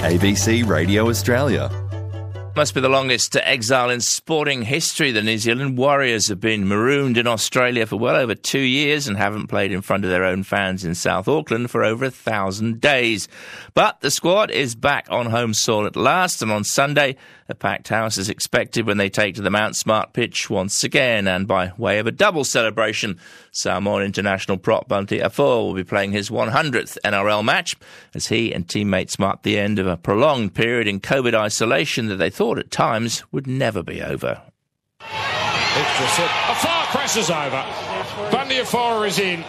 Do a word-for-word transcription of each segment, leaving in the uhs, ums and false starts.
A B C Radio Australia. Must be the longest exile in sporting history. The New Zealand Warriors have been marooned in Australia for well over two years and haven't played in front of their own fans in South Auckland for over a thousand days. But the squad is back on home soil at last, and on Sunday, a packed house is expected when they take to the Mount Smart pitch once again. And by way of a double celebration, Samoan international prop Bunty Afoa will be playing his one hundredth N R L match as he and teammates mark the end of a prolonged period in COVID isolation that they thought at times would never be over. Extra set. Afoa crashes over. Bunty Afoa is in.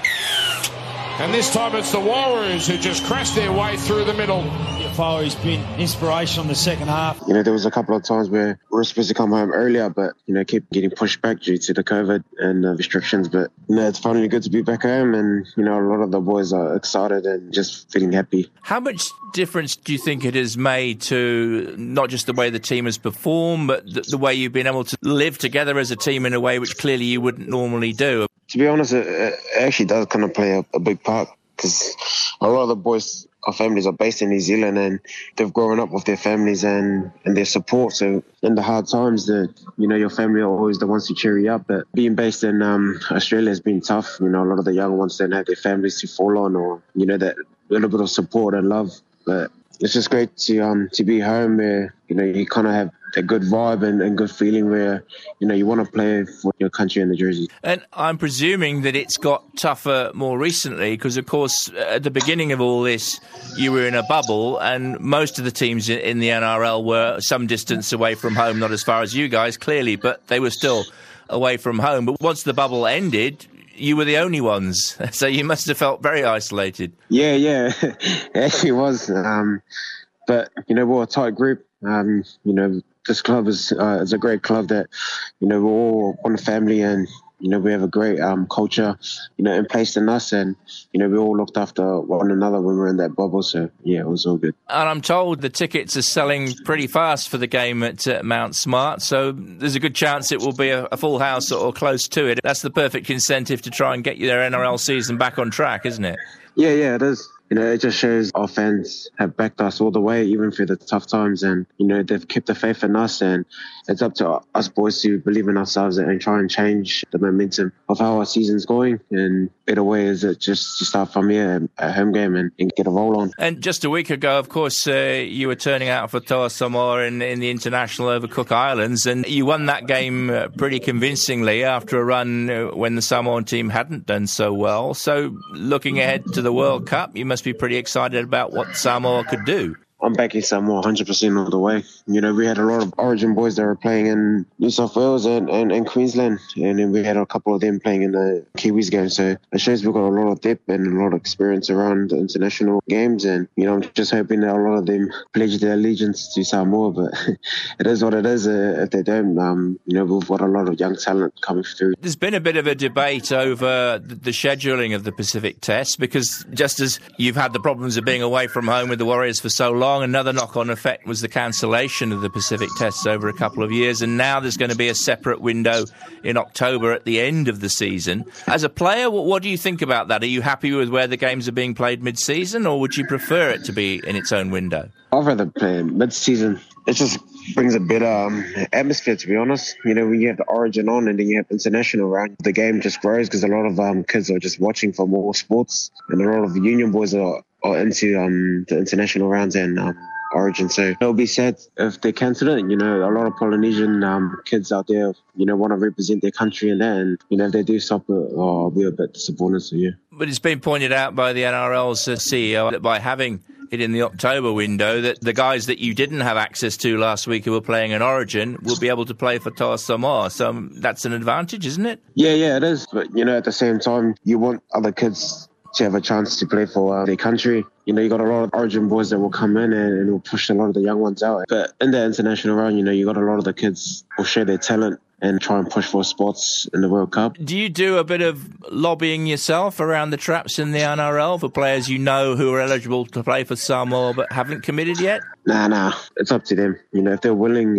And this time it's the Warriors who just crashed their way through the middle. Afoa has been inspirational in the second half. You know, there was a couple of times where we were supposed to come home earlier, but, you know, keep getting pushed back due to the COVID and the restrictions. But, you know, it's finally good to be back home, and, you know, a lot of the boys are excited and just feeling happy. How much difference do you think it has made to not just the way the team has performed, but the, the way you've been able to live together as a team in a way which clearly you wouldn't normally do? To be honest, it, it actually does kind of play a, a big part, because a lot of the boys, our families are based in New Zealand, and they've grown up with their families and, and their support. So in the hard times, that you know, your family are always the ones to cheer you up. But being based in um, Australia has been tough. You know, a lot of the young ones don't have their families to fall on, or you know, that little bit of support and love. But it's just great to um to be home where, you know, you kind of have a good vibe and, and good feeling where, you know, you want to play for your country in the jersey. And I'm presuming that it's got tougher more recently because, of course, at the beginning of all this, you were in a bubble and most of the teams in the N R L were some distance away from home, not as far as you guys, clearly, but they were still away from home. But once the bubble ended, you were the only ones, so you must have felt very isolated. Yeah, yeah, it actually was. Um, but, you know, we're a tight group. Um, you know, this club is uh, is a great club that, you know, we're all one family, and, you know, we have a great um, culture, you know, in place in us, and, you know, we all looked after one another when we were in that bubble. So, yeah, it was all good. And I'm told the tickets are selling pretty fast for the game at uh, Mount Smart, so there's a good chance it will be a, a full house or close to it. That's the perfect incentive to try and get their N R L season back on track, isn't it? Yeah, yeah, it is. You know, it just shows our fans have backed us all the way, even through the tough times. And, you know, they've kept the faith in us. And it's up to us boys to believe in ourselves and try and change the momentum of how our season's going. And better way is it just to start from here at home game and, and get a roll on. And just a week ago, of course, uh, you were turning out for Toa Samoa in, in the international over Cook Islands. And you won that game uh, pretty convincingly after a run uh, when the Samoan team hadn't done so well. So looking ahead to the World Cup, you must be pretty excited about what Samoa could do. I'm backing Samoa one hundred percent all the way. You know, we had a lot of Origin boys that were playing in New South Wales and, and, and Queensland, and then we had a couple of them playing in the Kiwis game. So it shows we've got a lot of depth and a lot of experience around the international games. And, you know, I'm just hoping that a lot of them pledge their allegiance to Samoa. But it is what it is. Uh, if they don't, um, you know, we've got a lot of young talent coming through. There's been a bit of a debate over the, the scheduling of the Pacific Test, because just as you've had the problems of being away from home with the Warriors for so long, another knock-on effect was the cancellation of the Pacific Tests over a couple of years, and now there's going to be a separate window in October at the end of the season. As a player, what, what do you think about that? Are you happy with where the games are being played mid-season, or would you prefer it to be in its own window? I'd rather play mid-season. It just brings a better um, atmosphere, to be honest. You know, when you have the Origin on and then you have international round, the game just grows because a lot of um, kids are just watching for more sports, and a lot of union boys are, are into um, the international rounds and um, Origin. So it'll be sad if they cancel it. You know, a lot of Polynesian um, kids out there, you know, want to represent their country and that. And, you know, if they do stop it, oh, I'll be a bit disappointed. So, yeah. But it's been pointed out by the N R L's uh, C E O that by having it in the October window, that the guys that you didn't have access to last week who were playing in Origin will be able to play for Toa Samoa. So um, that's an advantage, isn't it? Yeah, yeah, it is. But, you know, at the same time, you want other kids to have a chance to play for uh, their country. You know, you got a lot of Origin boys that will come in and, and will push a lot of the young ones out. But in the international round, you know, you got a lot of the kids who will share their talent and try and push for spots in the World Cup. Do you do a bit of lobbying yourself around the traps in the N R L for players you know who are eligible to play for Samoa but haven't committed yet? Nah, nah. It's up to them. You know, if they're willing and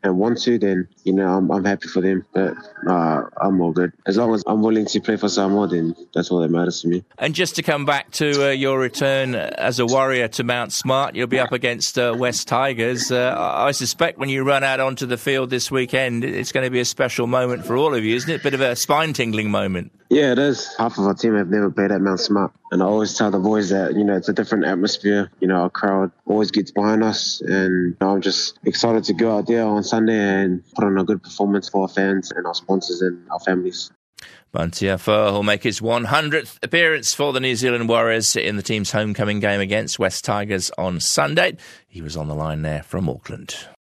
and want to, then, you know, I'm, I'm happy for them. But uh, I'm all good. As long as I'm willing to play for Samoa, then that's all that matters to me. And just to come back to uh, your return as a Warrior to Mount Smart, you'll be up against uh, West Tigers. Uh, I suspect when you run out onto the field this weekend, it's going to be a special moment for all of you, isn't it? A bit of a spine-tingling moment. Yeah, it is. Half of our team have never played at Mount Smart. And I always tell the boys that, you know, it's a different atmosphere. You know, our crowd always gets behind us. And you know, I'm just excited to go out there on Sunday and put on a good performance for our fans and our sponsors and our families. Bunty Afoa will make his one hundredth appearance for the New Zealand Warriors in the team's homecoming game against West Tigers on Sunday. He was on the line there from Auckland.